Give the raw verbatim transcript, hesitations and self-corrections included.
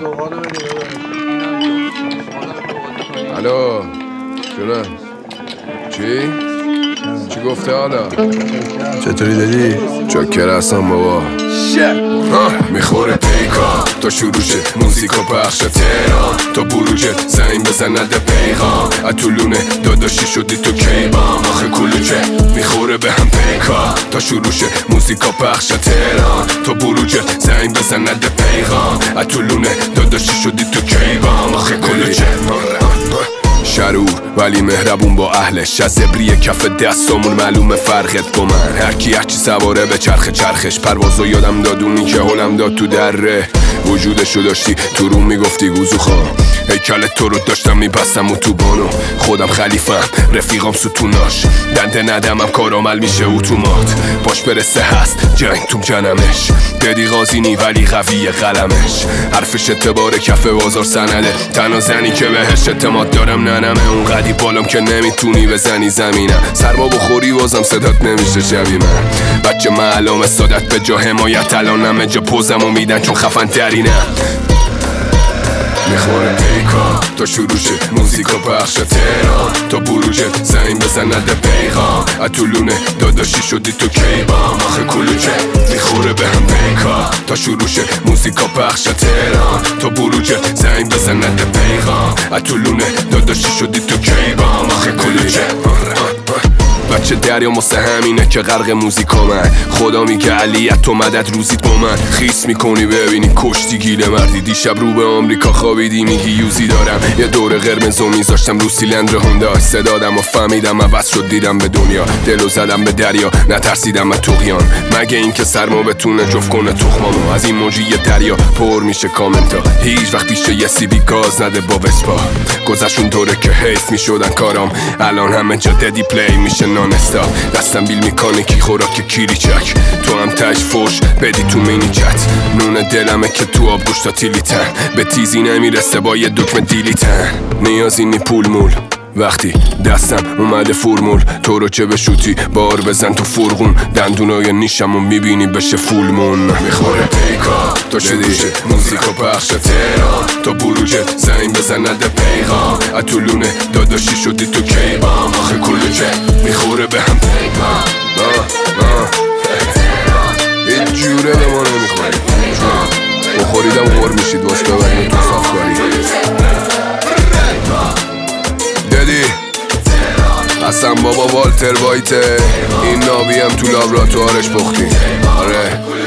الو جونه چی؟ چی گفته حالا؟ چطوری دادی؟ چاکر هستم بابا. میخوره پیکا تا شروعش موزیکا پخش تهران تا بروجت زنگ بزنده پیغام اتولونه داداشی شدی تو کیبام آخه کلوچه میخوره به هم پیکا تا شروعش موزیکا پخش تهران تا بروجت زنگ بزنده پیغام اتولونه داداشی شدی تو کیبام آخه کلوچه شرور ولی مهربون با اهلش از ابری کف دستامون معلومه فرقت با من هرکی هرچی سواره به چرخ چرخش پروازو یادم دادونی که حلم داد تو دره وجودشو داشتی تو روم میگفتی گوزو خواه هیکل تو رو داشتم میبستم و تو بانو خودم خلیفم رفیقام ستوناش دنده ندمم کارامل میشه اتومات باش برسه هست جنگ تو جنمش بدی غازینی ولی قویه قلمش حرفش اعتبار کف بازار سنده تنها زنی که بهش اعتماد دارم ننمه اون قدی بالام که نمیتونی بزنی زمینم سرما بخوری بازم صدات نمیشه شبیه من بچه معلومه سادت به جا حمایت الان همه جا پوزمو میدن چون خفن ترینم میخوره پیکا تا شروعش موزیکا پخش تهران تا بروجت زنگ بزنده پیغام اتولونه داداشی شدی تو کیبام آخه کلوچه میخوره به هم پیکا تا شروعش موزیکا پخش تهران تا بروجت زنگ بزنده پیغام اتولونه داداشی شدی تو کیبام آخه کلوچه بچه دریا واسه همینه که غرق موزیکا من خدا میگه علیت تو مدد روزیت با من خیس میکنی ببینی کشتی گیله مردی دیشب رو به آمریکا خوابیدی میگی یوزی دارم یه دور قرمزو میذاشتم رو سیلندر هوندا صدادم و فهمیدم عوض شد دیدم به دنیا دلو زدم به دریا نترسیدم از طغیان مگه این که سرما بتونه جفت کنه تخمامو از این موجی دریا پر میشه کامنتا هیچ وقت پیشه یه سی بی گاز نده با وسپا گذشون دوره که حیف میشدن کارام الان همه جا ددی پلی میشه نانستا دستم بیل میکانیکی خوراک کیری چک تو هم تش فوش بدی تو مینی چت نون دلمه که تو آب گوشتا تیلیتن به تیزی نمیرسه با یه دکمه دیلیتن نیازی نی پول مول وقتی دستم اومده فرمول تو رو چه بشوتی بار بزن تو فرغون دندونای نیشم و میبینی بشه فولمون میخوره پیکا تا شدیشه موزیکا پخش تهران تا بروجت زنگ بزنده پیغام اتولونه داداشی شدی تو کیبام آخه کلوچه میخوره به هم پیغام هیچ جوره به ما نمیخوری بخوریدم غور میشید واس ببریم تو صافکاری ددی حسن بابا والتر وایته این نابی هم تو لابراتوارش پختی آره